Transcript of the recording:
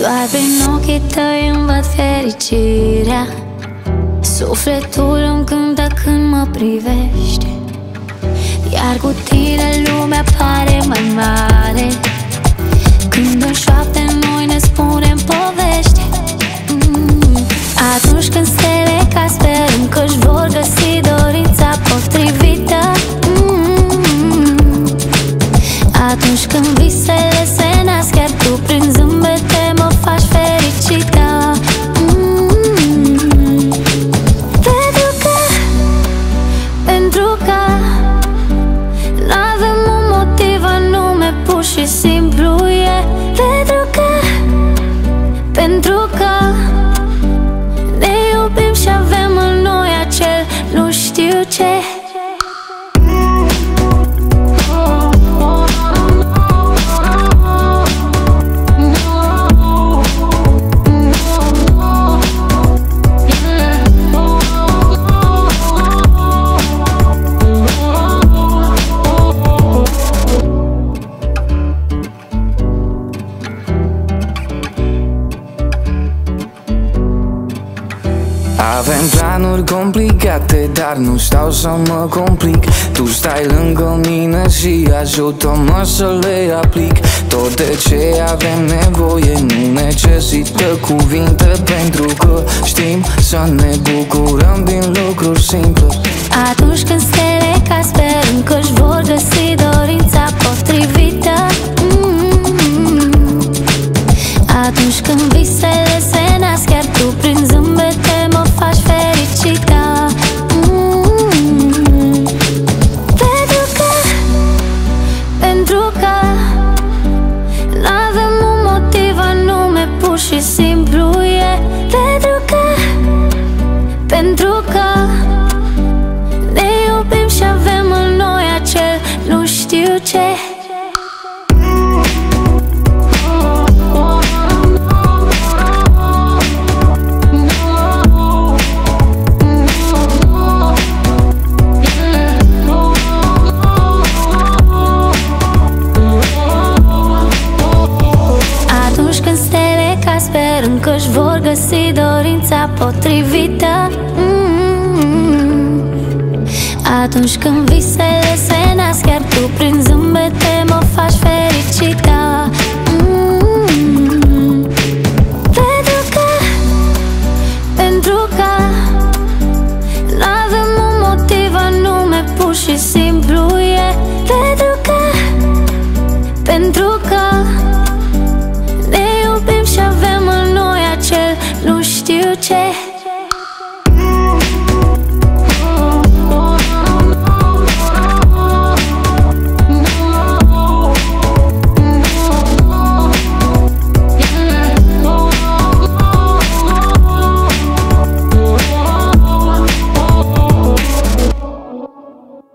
Doar prin ochii tăi îmi văd fericirea. Sufletul îmi cântă când mă privești, iar cu tine lumea pare mai mare. Când în șoapte noi ne spunem povești. Atunci când stele ca sperăm că-și vor găsi dorința potrivită. Atunci când visele se nasc, iar tu prin zâmbete mă faci fericită. Pentru că n-avem un motiv anume, pur și simplu e pentru că ne iubim și avem în noi acel nu știu ce. Avem planuri complicate, dar nu stau să mă complic. Tu stai lângă mine și ajută-mă să le aplic. Tot de ce avem nevoie nu necesită cuvinte, pentru că știm să ne bucurăm din lucruri simple. Atunci când stele ca sperăm că-și vor găsi dorința potrivită. Atunci când visele se nasc, iar tu prin zâmbete mă faci fericită. Pentru că n-avem un motiv anume, pur și simplu e pentru că ne iubim și avem în noi acel nu știu ce. Sperăm că-și vor găsi dorința potrivită. Atunci când visele se nasc, iar tu prin zâmbete mă faci fericită. Pentru că n-avem un motiv anume, pur și simplu e pentru că ne iubim și avem în noi acel nu știu ce.